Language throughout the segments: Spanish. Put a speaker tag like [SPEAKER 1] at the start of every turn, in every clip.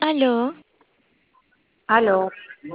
[SPEAKER 1] Aló,
[SPEAKER 2] Aló,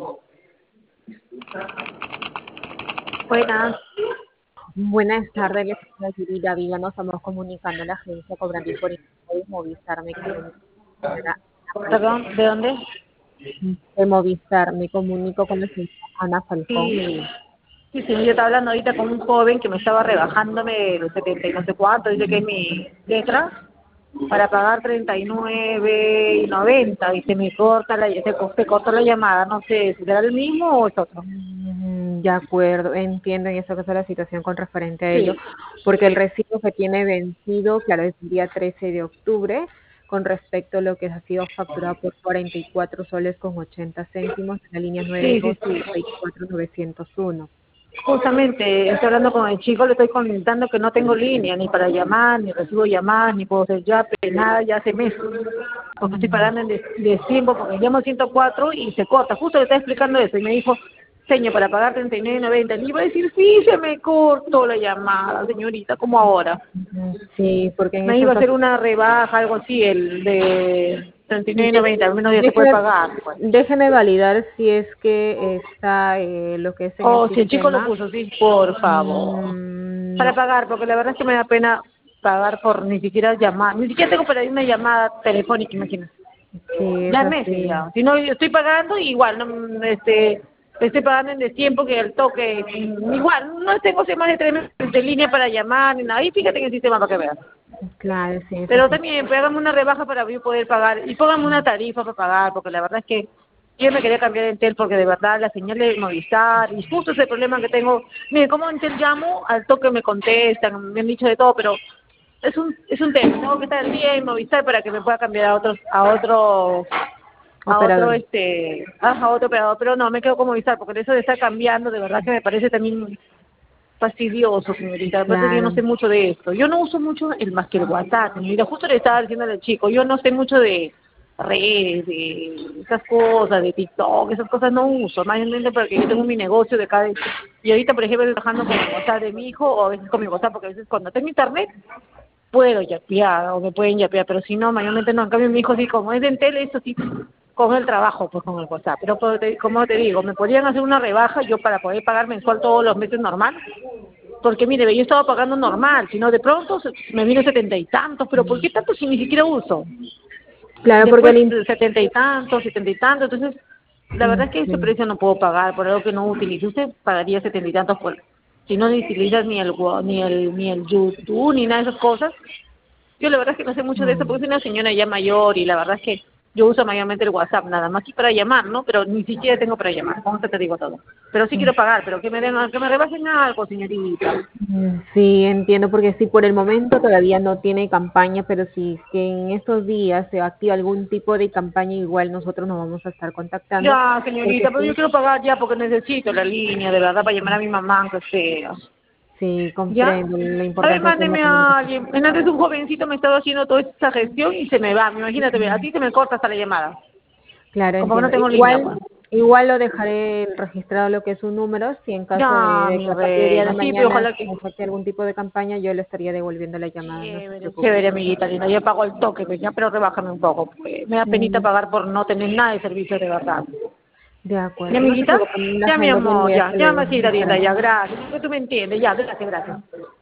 [SPEAKER 2] buenas.
[SPEAKER 3] Buenas tardes, les habla Yuri Davila. Nos estamos comunicando a la agencia Cobrandí por Movistar. Me comunico con la señora
[SPEAKER 2] Perdón, ¿de dónde?
[SPEAKER 3] de Movistar. Me comunico con la señora Ana Falcón.
[SPEAKER 2] Sí, sí, yo estaba hablando ahorita con un joven que me estaba rebajándome los 70 y no sé cuánto, dice que es mi letra, para pagar 39,90 y se me corta se cortó la llamada, no sé, ¿será el mismo o es otro?
[SPEAKER 3] De acuerdo, entiendo en esta cosa la situación con referente a ello,
[SPEAKER 2] Sí,
[SPEAKER 3] porque el recibo que tiene vencido, claro, es el día 13 de octubre, con respecto a lo que ha sido facturado por 44 soles con 80 céntimos en la línea
[SPEAKER 2] sí, sí,
[SPEAKER 3] 92
[SPEAKER 2] sí.
[SPEAKER 3] 901.
[SPEAKER 2] Justamente estoy hablando con el chico, le estoy comentando que no tengo línea ni para llamar, ni recibo llamadas, ni puedo hacer yape, nada, ya hace meses. Porque estoy pagando en tiempo, porque llamo 104 y se corta. Justo le estaba explicando eso y me dijo, señor, para pagar 39,90. Le iba a decir, sí, se me cortó la llamada, señorita, como ahora.
[SPEAKER 3] Sí, porque en
[SPEAKER 2] Me
[SPEAKER 3] esta
[SPEAKER 2] iba a hacer
[SPEAKER 3] ocasión,
[SPEAKER 2] una rebaja, algo así, el de 39,90, al menos ya se puede
[SPEAKER 3] déjeme,
[SPEAKER 2] pagar. Pues.
[SPEAKER 3] déjeme validar si es que está lo que es en el
[SPEAKER 2] Oh, si el chico lo
[SPEAKER 3] sistema.
[SPEAKER 2] puso, sí, por favor. Para
[SPEAKER 3] No,
[SPEAKER 2] pagar, porque la verdad es que me da pena pagar por ni siquiera llamar. Ni siquiera tengo para ir una llamada telefónica, imagínate.
[SPEAKER 3] sí, es
[SPEAKER 2] Ya meses
[SPEAKER 3] así.
[SPEAKER 2] ya. Si no, yo estoy pagando, igual, no, estoy pagando en destiempo que el toque, igual, no tengo más de 3 meses de línea para llamar ni nada. Y fíjate en el sistema para que veas.
[SPEAKER 3] Claro, sí, es
[SPEAKER 2] Pero
[SPEAKER 3] así.
[SPEAKER 2] también, pues, hágame una rebaja para yo poder pagar. Y póngame una tarifa para pagar, porque la verdad es que yo me quería cambiar de Entel porque de verdad la señal de Movistar, y justo ese problema que tengo, mire, como Entel llamo, al toque me contestan, me han dicho de todo, pero es un tema, tengo que estar al día en Movistar para que me pueda cambiar
[SPEAKER 3] Operador.
[SPEAKER 2] a otro operador, pero no, me quedo con Movistar, porque eso de estar cambiando, de verdad que me parece también fastidioso, señorita. Aparte que yo no
[SPEAKER 3] Claro.
[SPEAKER 2] sé mucho de esto. Yo no uso mucho más que el WhatsApp. Mira, justo le estaba diciendo al chico, yo no sé mucho de redes, de esas cosas, de TikTok, esas cosas no uso. Más bien porque yo tengo mi negocio de cada... Y ahorita, por ejemplo, estoy trabajando con el WhatsApp de mi hijo o a veces con mi WhatsApp, porque a veces cuando tengo internet puedo yapear o me pueden yapear, pero si no, mayormente no. En cambio, mi hijo sí, como es de Entel, eso sí, con el trabajo, pues con el WhatsApp. Pero como te digo, me podrían hacer una rebaja yo para poder pagar mensual todos los meses normal. Porque mire, yo estaba pagando normal, si no de pronto me vino 70 y tantos, pero ¿por qué tanto si ni siquiera uso?
[SPEAKER 3] Claro, porque
[SPEAKER 2] Después 70 y tantos, 70 y tantos, entonces la verdad es que ese
[SPEAKER 3] sí.
[SPEAKER 2] precio no puedo pagar por algo que no utilizo. Usted pagaría 70 y tantos por, si no utilizas ni el YouTube ni nada de esas cosas. Yo la verdad es que no sé mucho de eso porque soy una señora ya mayor y la verdad es que yo uso mayormente el WhatsApp nada más que para llamar, ¿no? Pero ni siquiera tengo para llamar, con eso te digo todo. Pero sí quiero pagar, pero que me rebajen algo, señorita.
[SPEAKER 3] Sí, entiendo, porque sí, por el momento todavía no tiene campaña, pero si es que en estos días se activa algún tipo de campaña, igual nosotros nos vamos a estar contactando,
[SPEAKER 2] Ya,
[SPEAKER 3] porque
[SPEAKER 2] señorita, pero yo
[SPEAKER 3] sí,
[SPEAKER 2] quiero pagar ya porque necesito la línea, de verdad, para llamar a mi mamá, aunque sea.
[SPEAKER 3] sí,
[SPEAKER 2] ¿Ya?
[SPEAKER 3] comprendo la
[SPEAKER 2] A ver,
[SPEAKER 3] importancia de la
[SPEAKER 2] mándeme a
[SPEAKER 3] comunicación.
[SPEAKER 2] alguien. Antes un jovencito me estaba haciendo toda esta gestión y se me va. Imagínate, ve, a ti se me corta hasta la llamada.
[SPEAKER 3] Claro,
[SPEAKER 2] Como que no
[SPEAKER 3] entiendo.
[SPEAKER 2] tengo línea,
[SPEAKER 3] Igual,
[SPEAKER 2] pues.
[SPEAKER 3] igual lo dejaré registrado lo que es su número, si en caso
[SPEAKER 2] Ya,
[SPEAKER 3] de
[SPEAKER 2] mi
[SPEAKER 3] que a partir del día de
[SPEAKER 2] reina. Sí, pero
[SPEAKER 3] mañana
[SPEAKER 2] ojalá que...
[SPEAKER 3] se saque algún tipo de campaña, yo le estaría devolviendo la llamada, no se
[SPEAKER 2] Chévere,
[SPEAKER 3] preocupe.
[SPEAKER 2] chévere, amiguita linda. Yo pago el toque, pues, ya, pero rebájame un poco. Porque me da penita
[SPEAKER 3] Mm,
[SPEAKER 2] pagar por no tener nada de servicio de verdad.
[SPEAKER 3] de
[SPEAKER 2] ¿Mi
[SPEAKER 3] acuerdo, no se
[SPEAKER 2] amiguita?
[SPEAKER 3] preocupe, la
[SPEAKER 2] Ya, mi
[SPEAKER 3] agenda del
[SPEAKER 2] amor,
[SPEAKER 3] día,
[SPEAKER 2] ya.
[SPEAKER 3] hasta
[SPEAKER 2] Ya,
[SPEAKER 3] luego.
[SPEAKER 2] masita linda, ya. Gracias. Que tú me entiendes. Ya, gracias, gracias.